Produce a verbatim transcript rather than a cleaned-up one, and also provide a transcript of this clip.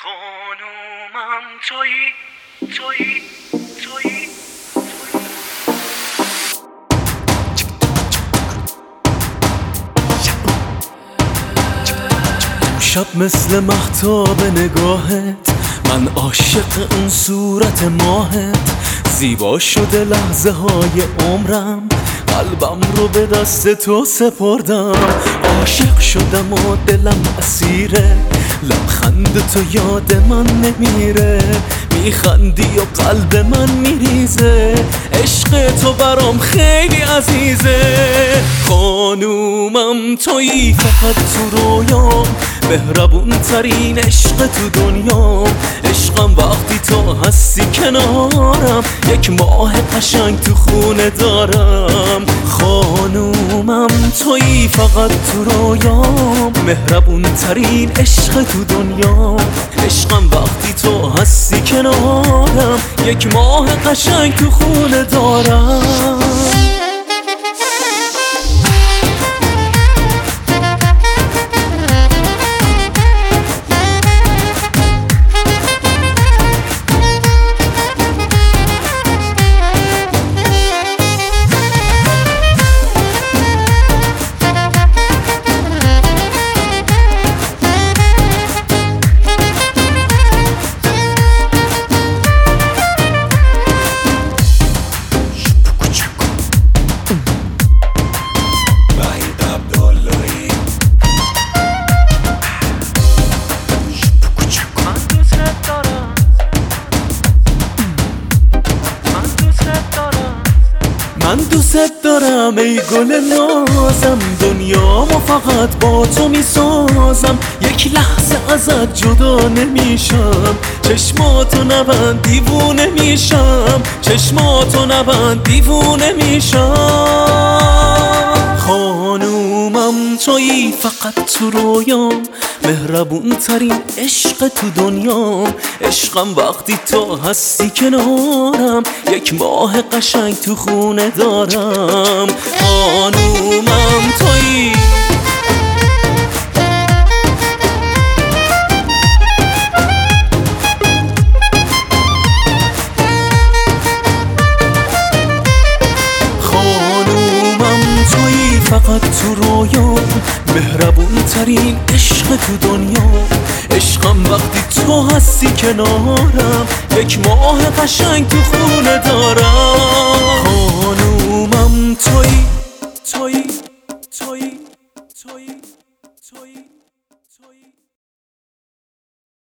خانومم تویی تویی تویی شب مثل مهتاب نگاهت، من عاشق اون صورت ماهت. زیبا شده لحظه های عمرم، قلبم رو به دست تو سپردم. عاشق شدم و دلم اسیره، لبخند تو یاد من نمیره. میخندی و قلب من میریزه، عشق تو برام خیلی عزیزه. خانومم تویی فقط تو رویام، مهربون ترین عشق تو دنیام. عشقم وقتی تو هستی کنارم، یک ماه قشنگ تو خونه دارم. خانومم تویی فقط تو رویام، مهربون ترین عشق تو دنیام. عشقم وقتی تو هستی کنارم، یک ماه قشنگ تو خونه دارم. من دوست دارم ای گل نازم، دنیامو فقط با تو میسازم. یک لحظه ازت جدا نمیشم، چشماتو نبند دیوونه میشم. چشماتو نبند دیوونه میشم. خانومم تویی فقط تو رویام، مهربون ترین عشق تو دنیام. عشقم وقتی تو هستی کنارم، یک ماه قشنگ تو خونه دارم. خانومم تویی فقط تو رویام، مهربون ترین عشق تو دنیا. عشقم وقتی تو هستی کنارم، یک ماه قشنگ تو خونه دارم. خانومم تویی تویی